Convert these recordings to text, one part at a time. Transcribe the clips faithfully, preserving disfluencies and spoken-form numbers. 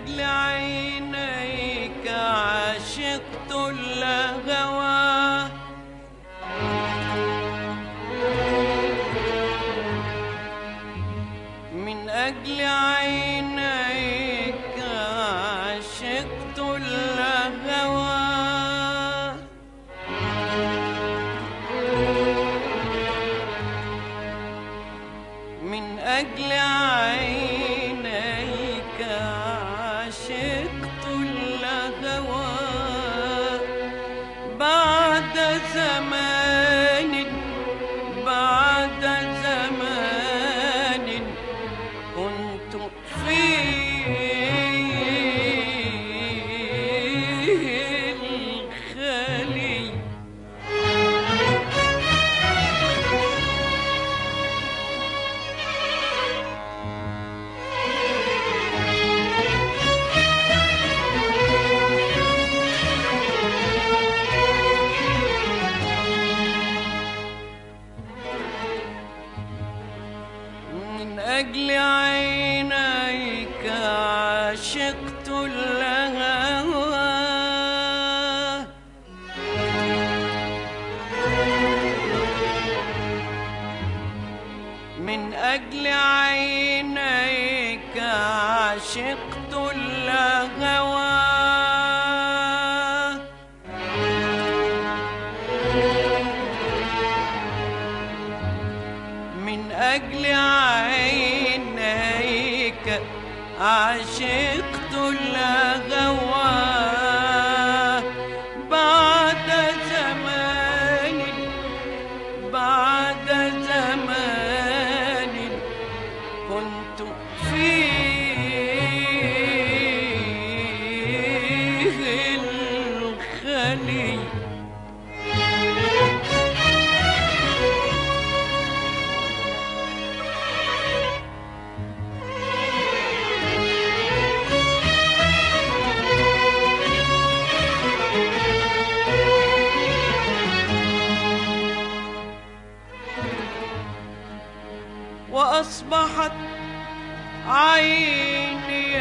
أجل عينيك عشقت الهوى، من أجل عينيك عشقت الهوى، من أجل عينيك عشقت الهوى، بعد زمان بعد زمان كنت فيه الخلي. من أجل عينيك عشقت الهوى، من أجل عينيك عشقت الهوى، من أجل عينيك عشقت الهوى، بعد زمان بعد زمان كنت فيه الخلي. وأصبحت عيني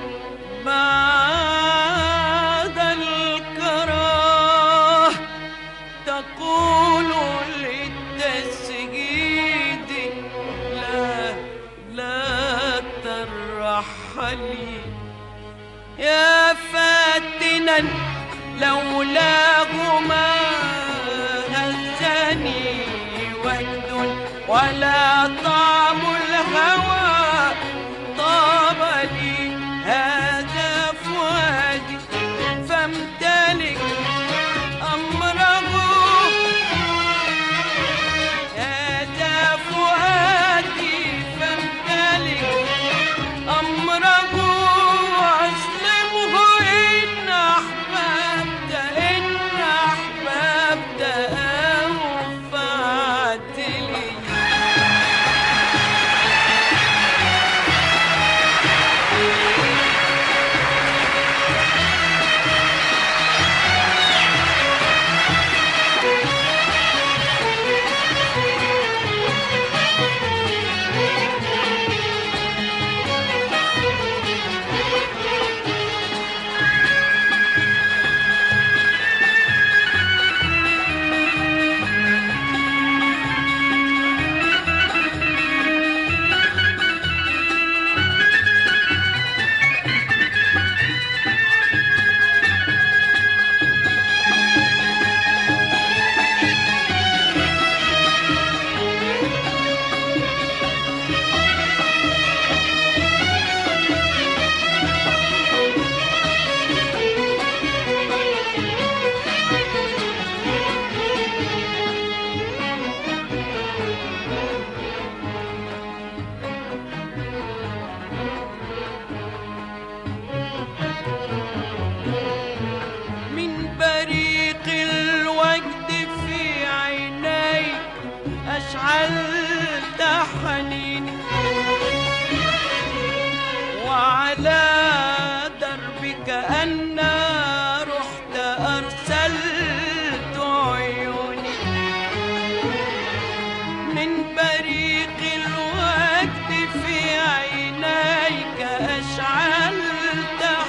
بعد الكراه تقول للتسجيد لا لا ترحلي، يا فاتنا لولاهما هزني وجد ولا طعم الهوى طاب لي، هذا فؤادي فامتلك أمره، هذا فؤادي فامتلك أمره، وأسلمه إن أحببت إن أحببت أو فعتلي. أشعلت حنيني وعلى دربك أنا رحت أرسلت عيوني، من بريق الوقت في عينيك أشعلت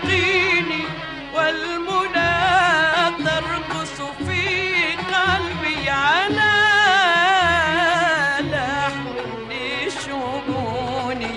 ويقيني والمنى ترقص في قلبي على لحن شجوني.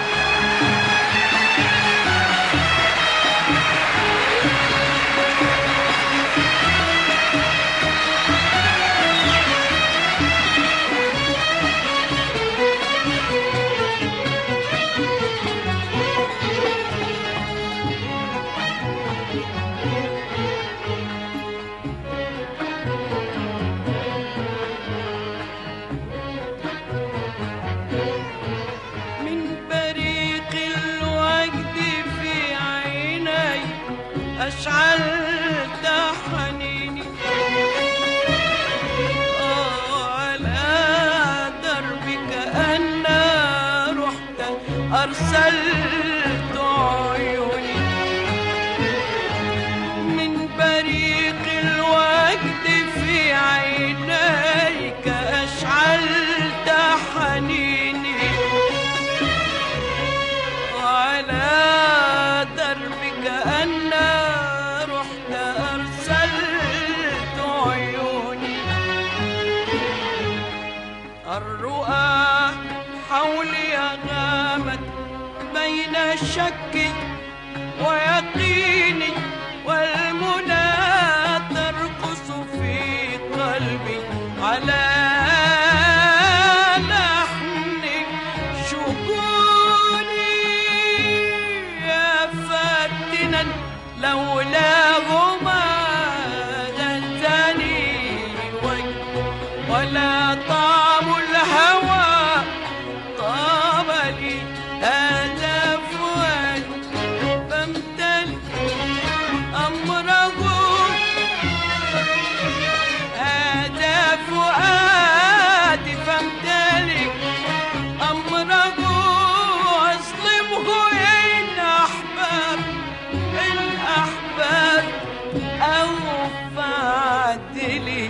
أشعلت حنيني آه على دربك أنا رحت أرسلت عيوني من بريق الوجد في عينيك أشعلت حنيني على دربك أنا الرؤى حولي غامت بين شك ويقيني والمنى ترقص في قلبي على لحن شجوني. يا فاتنا لولاهما غزاني ولا طعم الهوى طاب لي هذا فؤادي فامتلك أمره هذا فؤادي فامتلك أمره أظلمه إن أحباب إن أحباب أو فعدلي.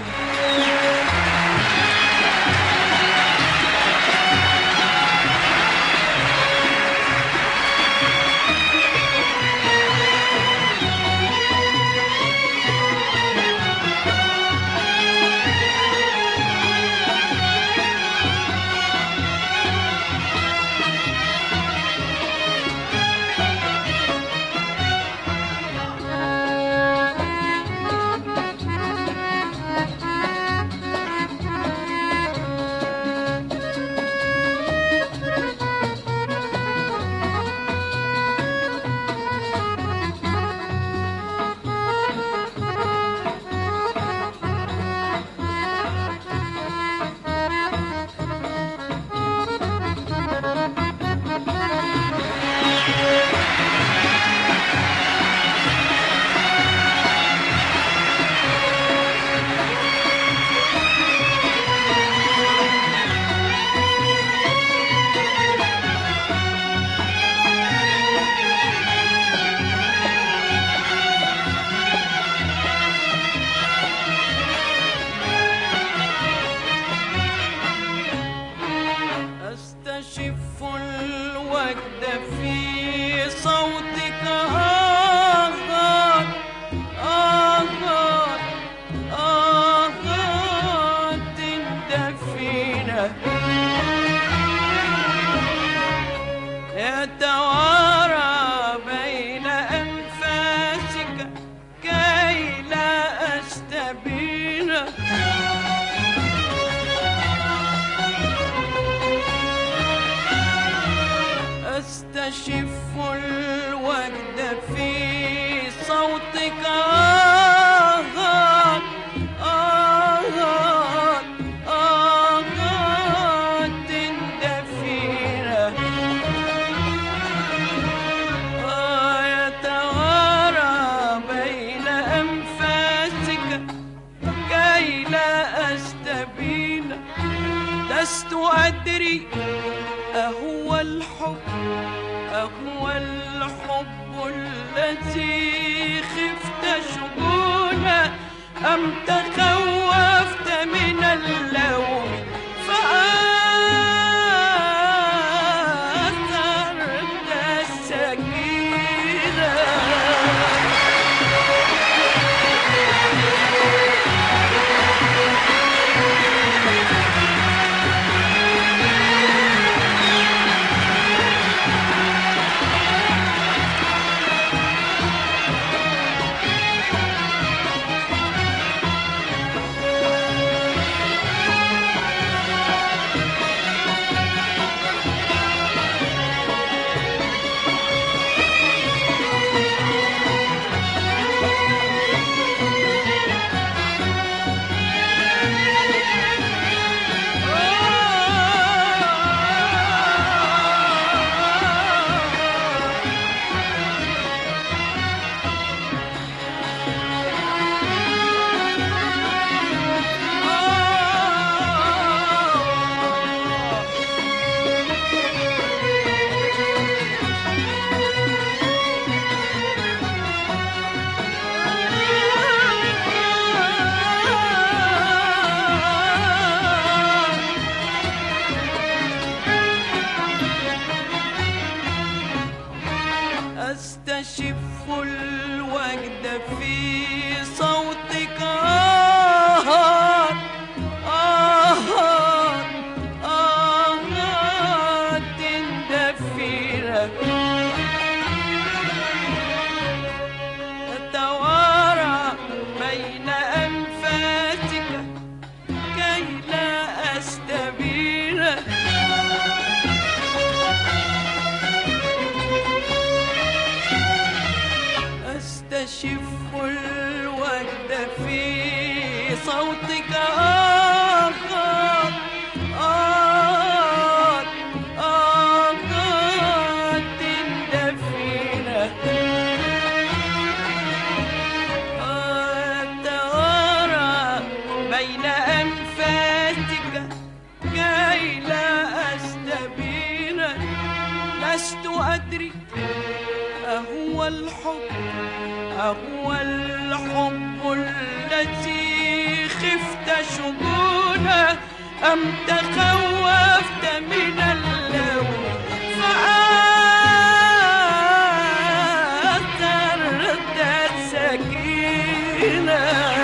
أستشف الوجد في صوتك آهات آهات آهات دفينة يتوارى بين أنفاسك كي لا أستبين. أستشف الوجد في صوتك آهات آهات آهات دفينة يتوارى بين أنفاسك كي لا أستبين. لست أدري أهو الحب أهو الحب الذي خفت شجونه أم تخوفت من اللوم فآثرت السكينة. استشف الوجد في صوتك آه آه آه دفيرة تتوارى بين أنفاسك كي لا أستبين استشف الوجد في صوتك آه آه آه دفينة توارى بين أنفاسك كي لا أستبين لست أدري أهو الحب أهو الحب الذي خفت شجونه أم تخوفت من اللوم فآثرت السكينة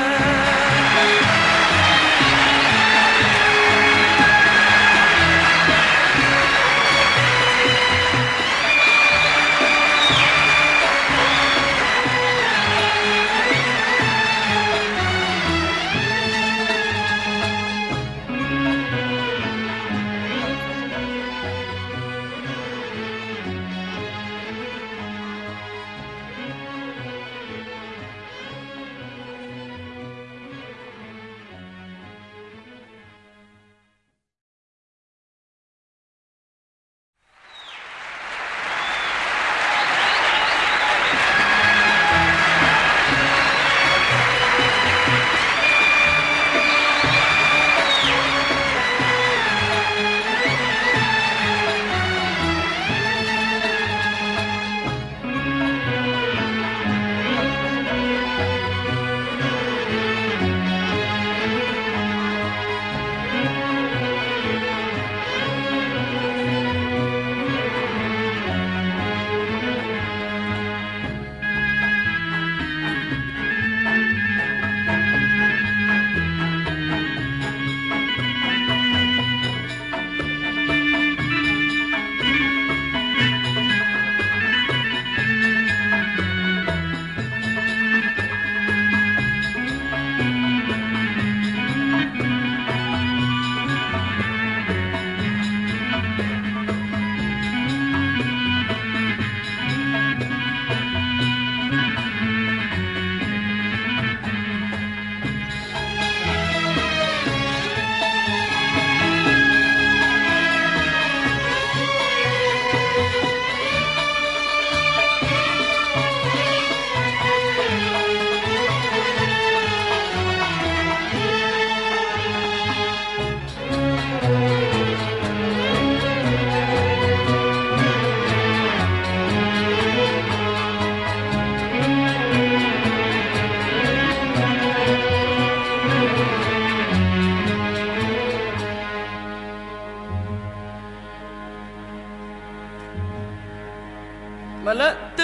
ملأت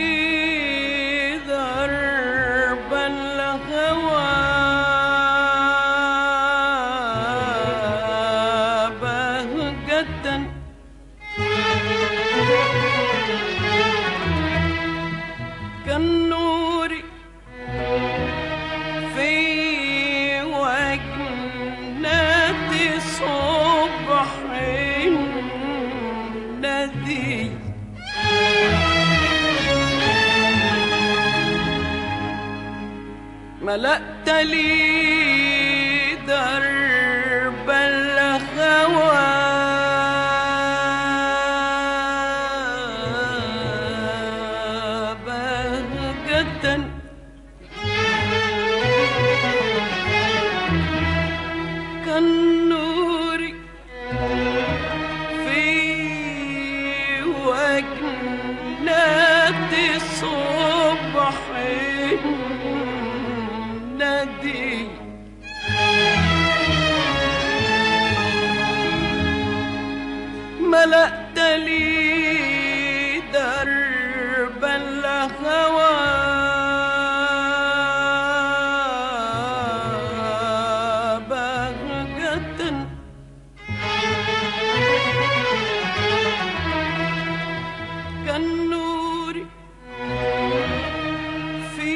لي درب الهوى بهجة كالنور في وجنة صبح ندي ملأت لي درب الهوى بهجة كالنور في وجنة صبح ندي الهوى بهجة كالنور في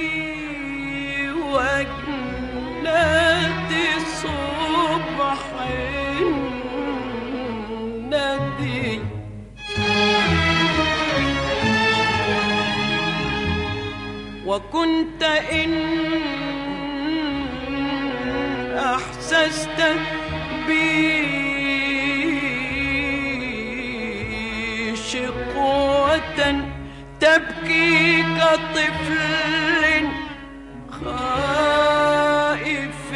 وجنات صبح الندي وكنت إن أحسست بي شقوة تبكي كطفل خائف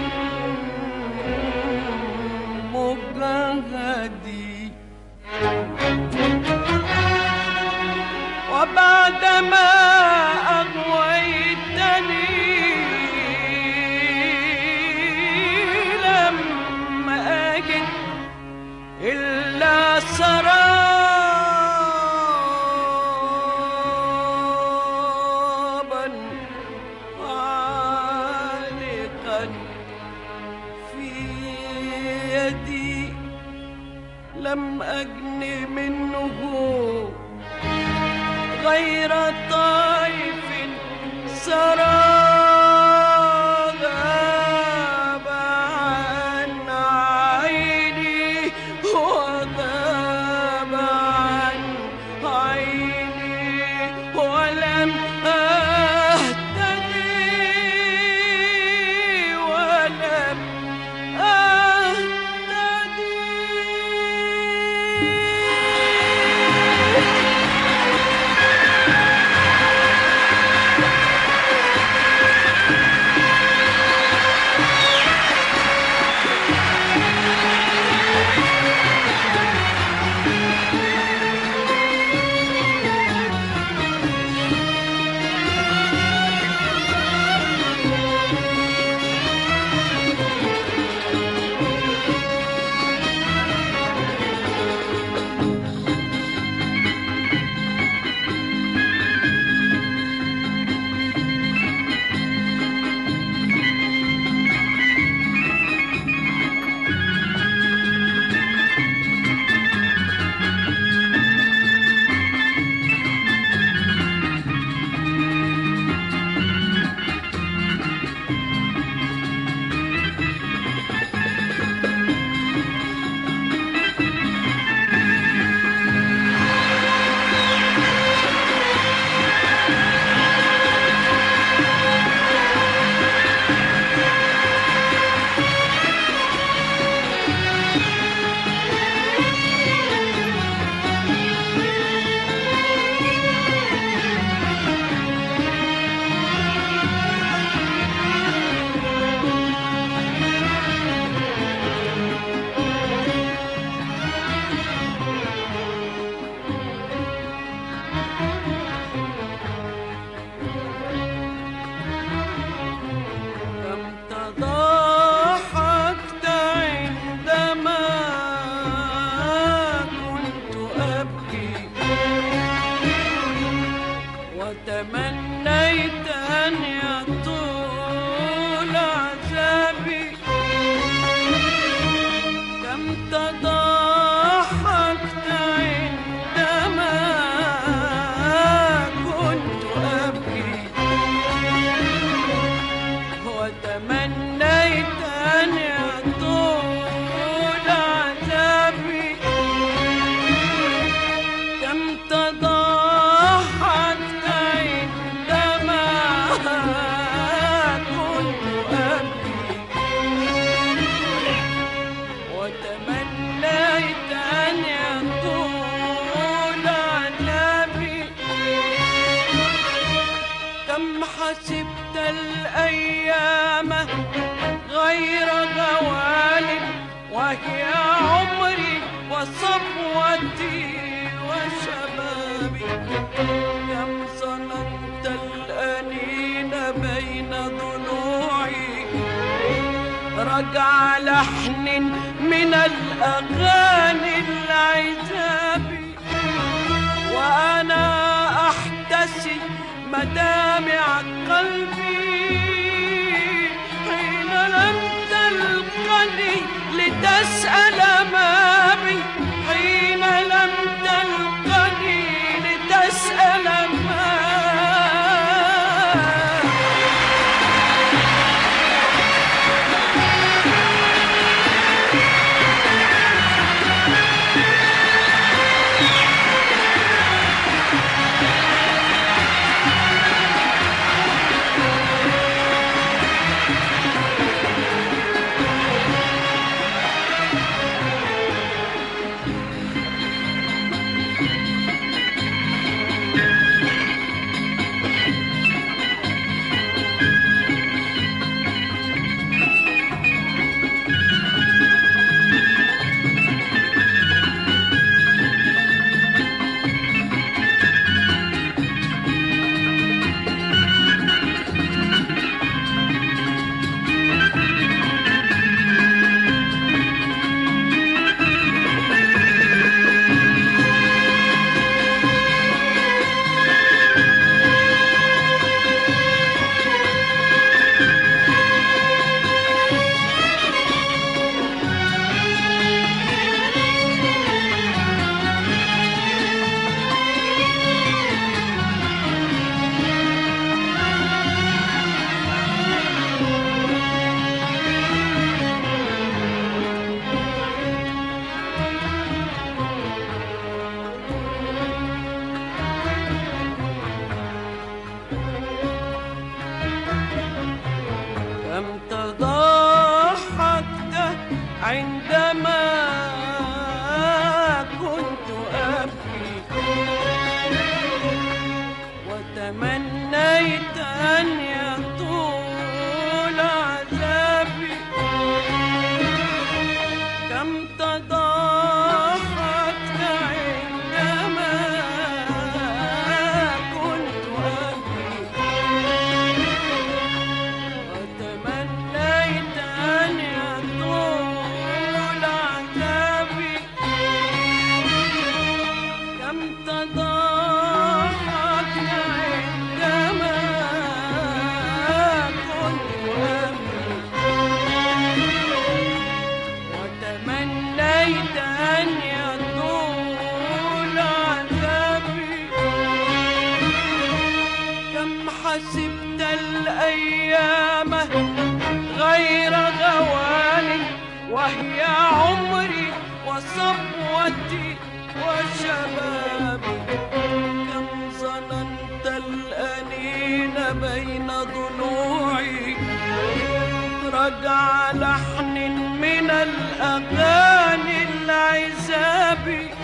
مجهدي وبعدما أغويتني لم أجد إلا سرابا عالقا في يدي لم أجن منه غير طيف سرى غاب عن عيني وغاب عن عيني ولم أهتدي ولم أهتدي وتمنيت أن يطول عذابي كم تضاحكت عندما كنت أبكي وتمنيت أن يطول عذابي كم تضاحكت وتمنيت أن يطول عذابي كم حسبت الأيام غير غوال وهي عمري وصفوتي وشبابي كم صنمت الأنين بين ضلوعي رجع لحن من الأغاني العذاب وأنا أحتسي مدامع قلبي حين لم تلقني لتسأل ما بي، حين لم تلقني لتسأل ما كم تضحكت عندما كنت أبكي، وتمنيت أن يطول عذابي. كم تضحكت عندما كنت أبكي، وتمنيت أن يطول عذابي. كم تضحكت عندما كنت أبكي، وتمنيت أن يطول عذابي. كم حسبت الأيام غير غوال، وهي عمري وصبوتي وشبابي. كم ظننت الأنين بين ضلوعي رجع لحن من الأغاني العذاب،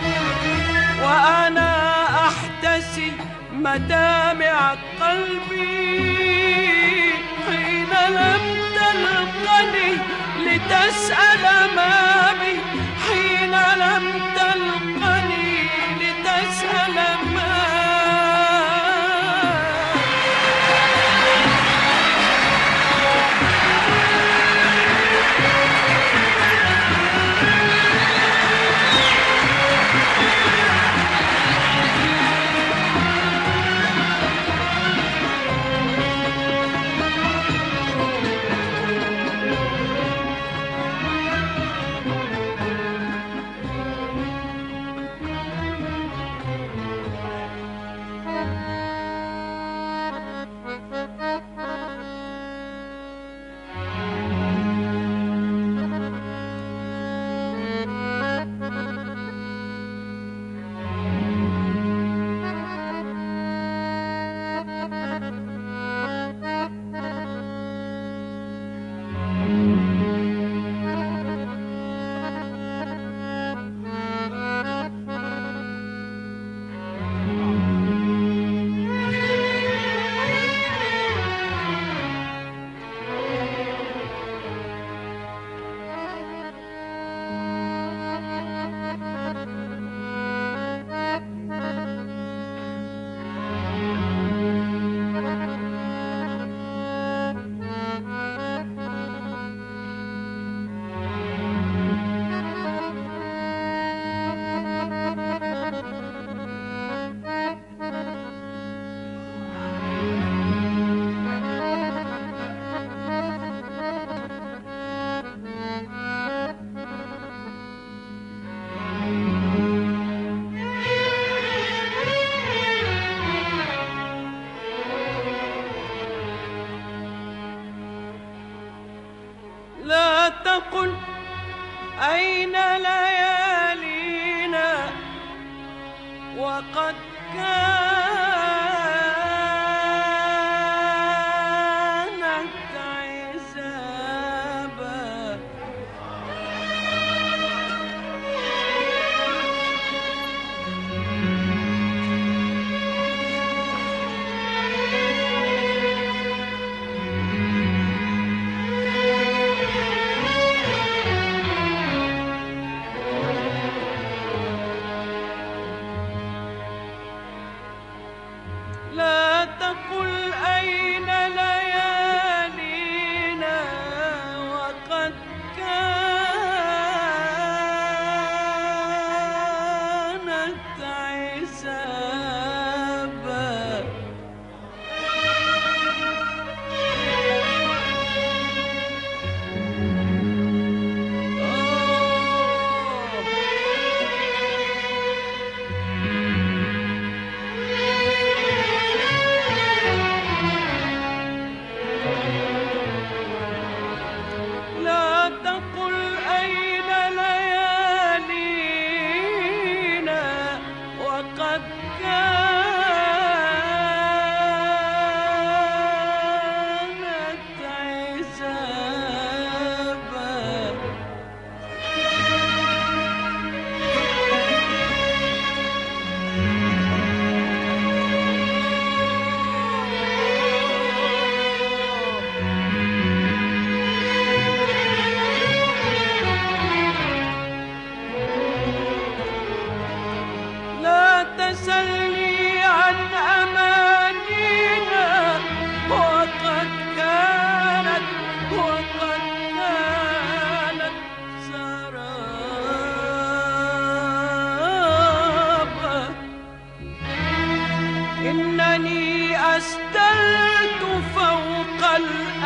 وأنا أحتسي مدامع قلبي حين لم تلقني لتسأل ما بي، حين لم تلقني لتسأل ما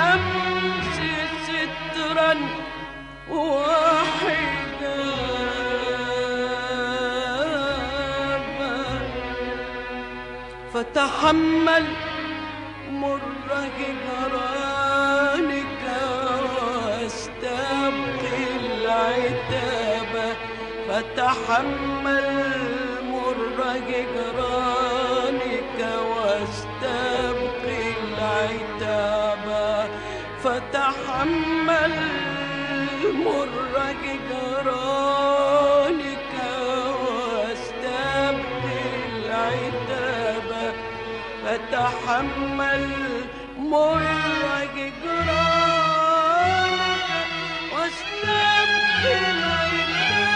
الشمس سترا وحجابا فتحمل مر هجرانك واستبقي العتاب فتحمل مر هجرانك واستبقي العتاب فتحمل مر هجرانك واستبقي العتاب فتحمل مر هجرانك واستبقي العتاب